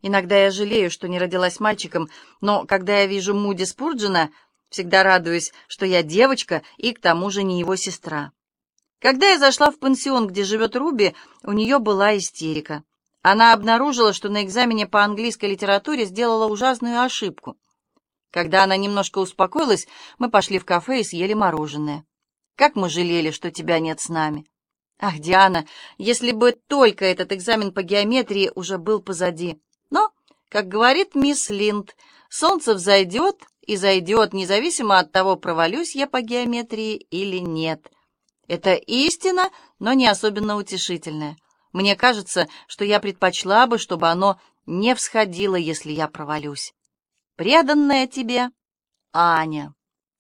Иногда я жалею, что не родилась мальчиком, но когда я вижу Муди Спурджена, всегда радуюсь, что я девочка и к тому же не его сестра. Когда я зашла в пансион, где живет Руби, у нее была истерика. Она обнаружила, что на экзамене по английской литературе сделала ужасную ошибку. Когда она немножко успокоилась, мы пошли в кафе и съели мороженое. Как мы жалели, что тебя нет с нами. Ах, Диана, если бы только этот экзамен по геометрии уже был позади. Но, как говорит мисс Линд, солнце взойдет и зайдет, независимо от того, провалюсь я по геометрии или нет. Это истина, но не особенно утешительная. Мне кажется, что я предпочла бы, чтобы оно не всходило, если я провалюсь. Преданная тебе Аня.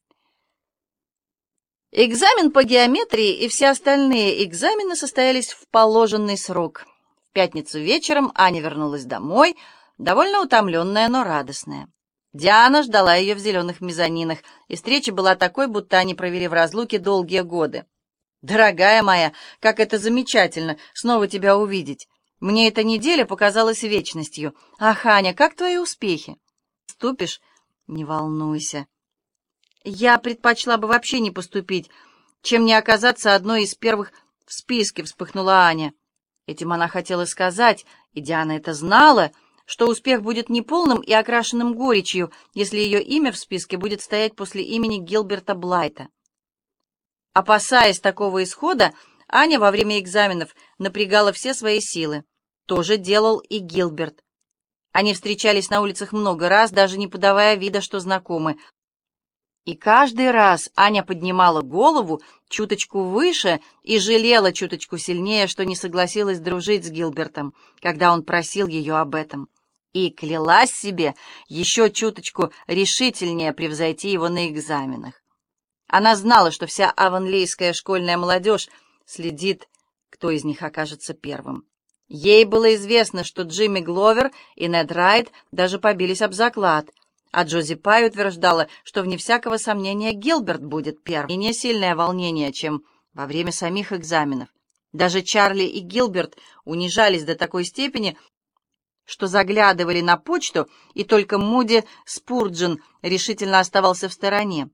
Экзамен по геометрии и все остальные экзамены состоялись в положенный срок. В пятницу вечером Аня вернулась домой, довольно утомленная, но радостная. Диана ждала ее в зеленых мезонинах, и встреча была такой, будто они провели в разлуке долгие годы. «Дорогая моя, как это замечательно снова тебя увидеть! Мне эта неделя показалась вечностью. Ах, Аня, как твои успехи? Ступишь? Не волнуйся. Я предпочла бы вообще не поступить, чем не оказаться одной из первых в списке», — вспыхнула Аня. Этим она хотела сказать, и Диана это знала, что успех будет неполным и окрашенным горечью, если ее имя в списке будет стоять после имени Гилберта Блайта. Опасаясь такого исхода, Аня во время экзаменов напрягала все свои силы. То же делал и Гилберт. Они встречались на улицах много раз, даже не подавая вида, что знакомы. И каждый раз Аня поднимала голову чуточку выше и жалела чуточку сильнее, что не согласилась дружить с Гилбертом, когда он просил ее об этом. И клялась себе еще чуточку решительнее превзойти его на экзаменах. Она знала, что вся авонлейская школьная молодежь следит, кто из них окажется первым. Ей было известно, что Джимми Гловер и Нед Райт даже побились об заклад, а Джози Пай утверждала, что вне всякого сомнения Гилберт будет первым. И не сильное волнение, чем во время самих экзаменов. Даже Чарли и Гилберт унижались до такой степени, что заглядывали на почту, и только Муди Спурджен решительно оставался в стороне.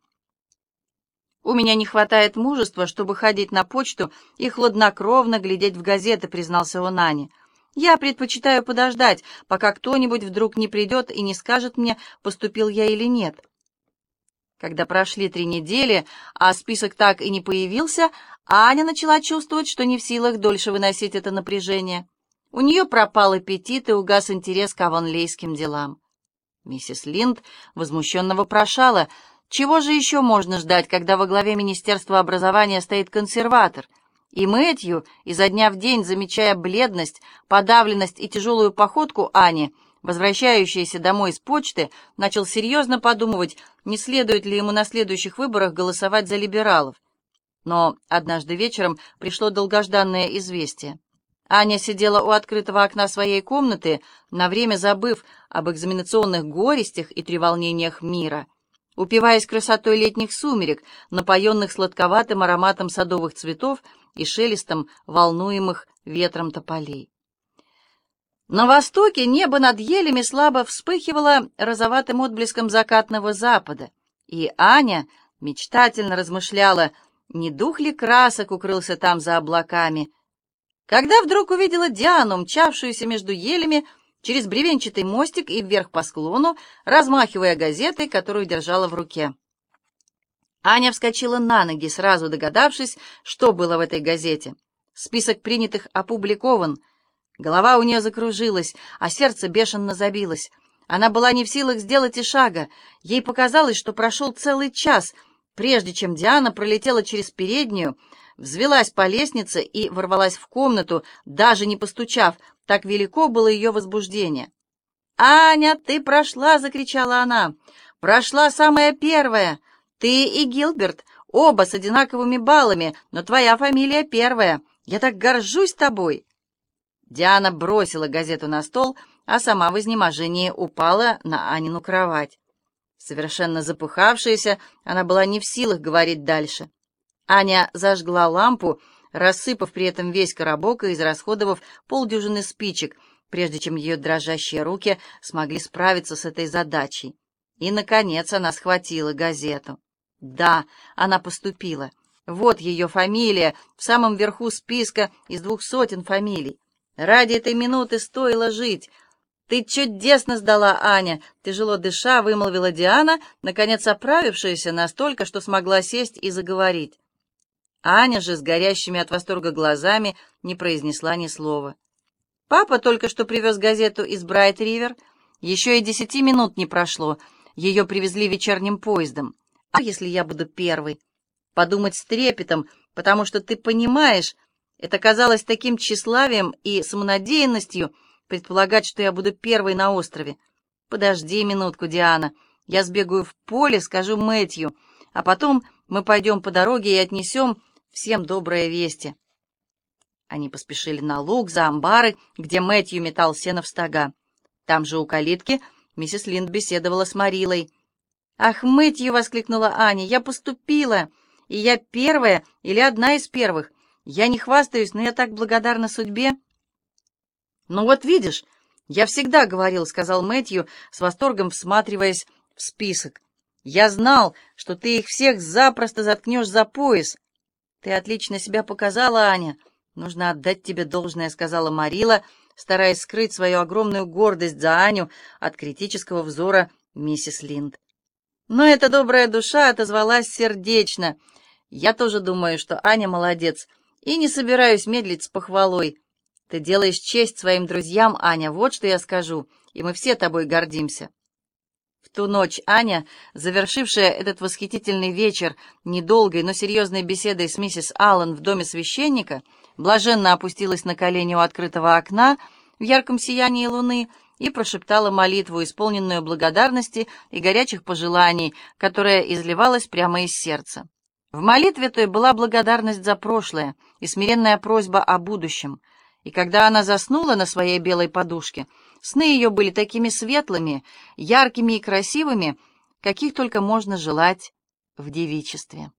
«У меня не хватает мужества, чтобы ходить на почту и хладнокровно глядеть в газеты», — признался он Ане. «Я предпочитаю подождать, пока кто-нибудь вдруг не придет и не скажет мне, поступил я или нет». Когда прошли 3 недели, а список так и не появился, Аня начала чувствовать, что не в силах дольше выносить это напряжение. У нее пропал аппетит и угас интерес к авонлейским делам. Миссис Линд возмущенно вопрошала: чего же еще можно ждать, когда во главе Министерства образования стоит консерватор? И Мэтью, изо дня в день замечая бледность, подавленность и тяжелую походку Ани, возвращающейся домой с почты, начал серьезно подумывать, не следует ли ему на следующих выборах голосовать за либералов. Но однажды вечером пришло долгожданное известие. Аня сидела у открытого окна своей комнаты, на время забыв об экзаменационных горестях и треволнениях мира, упиваясь красотой летних сумерек, напоенных сладковатым ароматом садовых цветов и шелестом волнуемых ветром тополей. На востоке небо над елями слабо вспыхивало розоватым отблеском закатного запада, и Аня мечтательно размышляла, не дух ли красок укрылся там за облаками, когда вдруг увидела Диану, мчавшуюся между елями через бревенчатый мостик и вверх по склону, размахивая газетой, которую держала в руке. Аня вскочила на ноги, сразу догадавшись, что было в этой газете. Список принятых опубликован. Голова у нее закружилась, а сердце бешено забилось. Она была не в силах сделать и шага. Ей показалось, что прошел целый час, прежде чем Диана пролетела через переднюю, взвилась по лестнице и ворвалась в комнату, даже не постучав, так велико было ее возбуждение. «Аня, ты прошла!» — закричала она. «Прошла самая первая! Ты и Гилберт, оба с одинаковыми баллами, но твоя фамилия первая! Я так горжусь тобой!» Диана бросила газету на стол, а сама в изнеможении упала на Анину кровать. Совершенно запыхавшаяся, она была не в силах говорить дальше. Аня зажгла лампу, рассыпав при этом весь коробок и израсходовав полдюжины спичек, прежде чем ее дрожащие руки смогли справиться с этой задачей. И, наконец, она схватила газету. Да, она поступила. Вот ее фамилия в самом верху списка из 200 фамилий. Ради этой минуты стоило жить. «Ты чудесно сдала, Аня!» — тяжело дыша вымолвила Диана, наконец оправившаяся настолько, что смогла сесть и заговорить. Аня же с горящими от восторга глазами не произнесла ни слова. Папа только что привез газету из Брайт-Ривер. Еще и 10 минут не прошло. Ее привезли вечерним поездом. А если я буду первой? Подумать с трепетом, потому что, ты понимаешь, это казалось таким тщеславием и самонадеянностью предполагать, что я буду первой на острове. Подожди минутку, Диана. Я сбегаю в поле, скажу Мэтью, а потом мы пойдем по дороге и отнесем всем добрые вести. Они поспешили на луг, за амбары, где Мэтью метал сено в стога. Там же у калитки миссис Линд беседовала с Марилой. «Ах, Мэтью!» — воскликнула Аня. «Я поступила! И я первая или одна из первых. Я не хвастаюсь, но я так благодарна судьбе». «Ну вот видишь, я всегда говорил», — сказал Мэтью, с восторгом всматриваясь в список. «Я знал, что ты их всех запросто заткнешь за пояс». «Ты отлично себя показала, Аня. Нужно отдать тебе должное», — сказала Марила, стараясь скрыть свою огромную гордость за Аню от критического взора миссис Линд. Но эта добрая душа отозвалась сердечно. «Я тоже думаю, что Аня молодец, и не собираюсь медлить с похвалой. Ты делаешь честь своим друзьям, Аня, вот что я скажу, и мы все тобой гордимся». В ту ночь Аня, завершившая этот восхитительный вечер недолгой, но серьезной беседой с миссис Аллен в доме священника, блаженно опустилась на колени у открытого окна в ярком сиянии луны и прошептала молитву, исполненную благодарности и горячих пожеланий, которая изливалась прямо из сердца. В молитве той была благодарность за прошлое и смиренная просьба о будущем. И когда она заснула на своей белой подушке, сны ее были такими светлыми, яркими и красивыми, каких только можно желать в девичестве.